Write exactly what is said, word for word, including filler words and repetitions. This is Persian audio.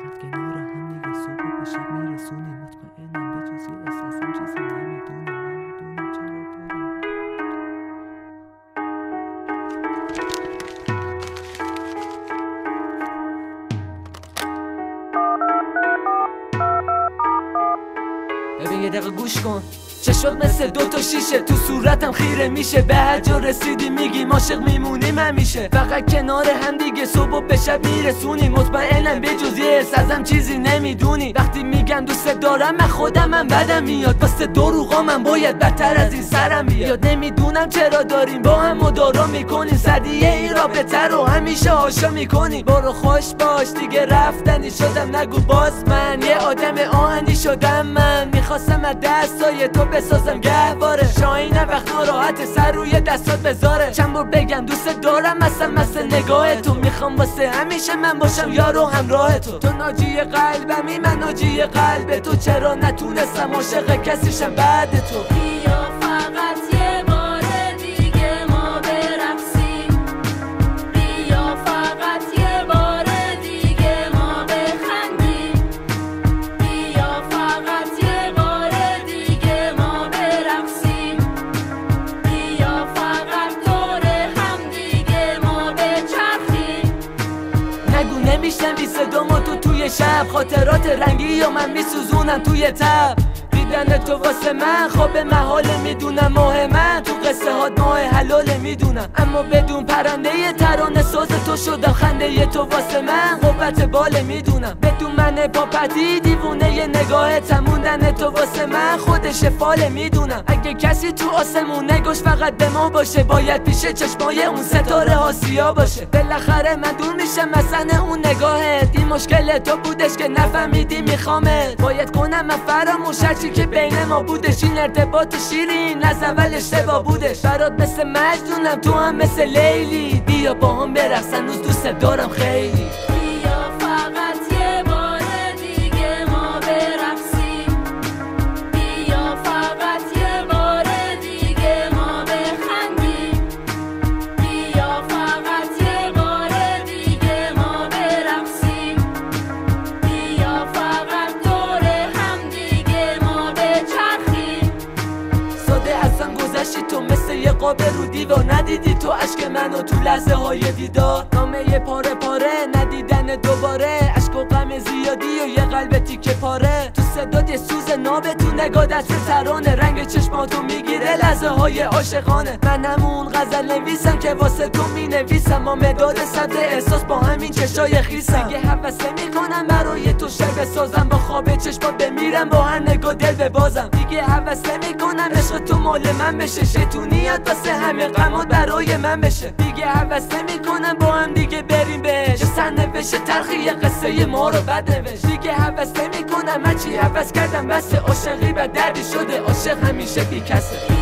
فقط کنار هم دیگه صبح به شب میرسونیم. مطمئنم به جز یه احساسم چیزی نمیدونم نمیدونم چرا داریم. ببین یه دقیقه گوش کن، چشمات مثل دوتا شیشه تو صورتم خیره میشه. به هر جا رسیدی میگیم عاشق میمونیم همیشه. فقط کنار هم دیگه صبح و به شب میرسونیم. مطمئنم به جز یه حس ازم چیزی نمیدونی. وقتی میگم دوست دارم من خودمم بدم میاد. واسه دروغا من باید بدتر از این سرم بیاد. نمیدونم چرا داریم با هم مدارا میکنیم. صدیه این رابطه رو همیشه هاشا میکنیم. برو خوش باش دیگه رفتنی شدم. نگو باز من یه آدم آهنی شدم. من میخواستم از دستای تو بسازم گهواره. شاینم وقت ناراحت سر روی دستات بذاره. چند بار بگم دوست دارم مثلا مثل نگاه تو. میخوام واسه همیشه من باشم یارو همراه تو. تو ناجی قلبمی من ناجی قلب تو. چرا نتونستم عاشق کسیشم بعد تو. بیا فقط یه بار دیگه ما برقصیم. بیا فقط یه بار دیگه ما بخندیم. بیا فقط یه بار دیگه ما برقصیم. بیا فقط دور هم دیگه ما بچرخیم. نگو نمیشنوی صدامو تو توی شب. خاطرات رنگی و من میسوزونم توی تب. دیدن تو واسه من خواب محاله میدونم. ماه من تو قصه هات ماه حلاله میدونم. اما بدون پرنده ترانه ساز تو شدم. خنده تو واسه من قوت باله میدونم. بدون من پاپتی دیوونه ی نگاهت. موندن تو واسه من خودش فاله میدونم. اگه کسی تو آسمون نگوش فقط به ما باشه. باید پیش چشمای اون ستاره آسیا باشه. بالاخره من دور میشم مثلا اون نگاهت. این مشکل تو بودش که نفهمیدی میخوامت. باید کنم من فراموش هرچی که بین ما بودش. این ارتباط شیرین از اول اشتباه بودش. برات مثل مجنونم تو هم مثل لیلی. بیا با هم برقص هنوز دوست دارم خیلی. بیا فقط یه بار دیگه ما برقصیم. بیا فقط یه بار دیگه ما بخندیم. بیا فقط یه بار دیگه ما برقصیم. بیا فقط دور هم دیگه ما بچرخیم. ساده ازم گذشتی تو مثل یه قاب رو دیوار. ندیدی تو عشق منو تو لحظه های دیدار. نامه یه پاره پاره ندیدن دوباره. عشق و غم زیادی و یه قلب تیکه پاره. تو صدات یه سوز نابه تو نگاه دست ترانه. رنگ چشماتو میگیره لحظه های عاشقانه. من همون غزل نویسم که واسه تو می نویسم. با مداد صد احساس با همین چشای خیسم. دیگه حوصله میکنم برای تو شب سازم. با خواب چشمات بمیرم با هر نگاه دل ببازم. دیگه حوصله میکنم عشق تو مال من بشه. شیطونیات واسه همه غمات برای من بشه. دیگه حوصله میکنم با هم دیگه بریم بهش. یه سرنوشت تلخی قصه ما رو بد نوشت. دیگه حوصله میکنم هرچی حوص کردم بس. عاشقی بد دردی شده عاشق همیشه بی کسه.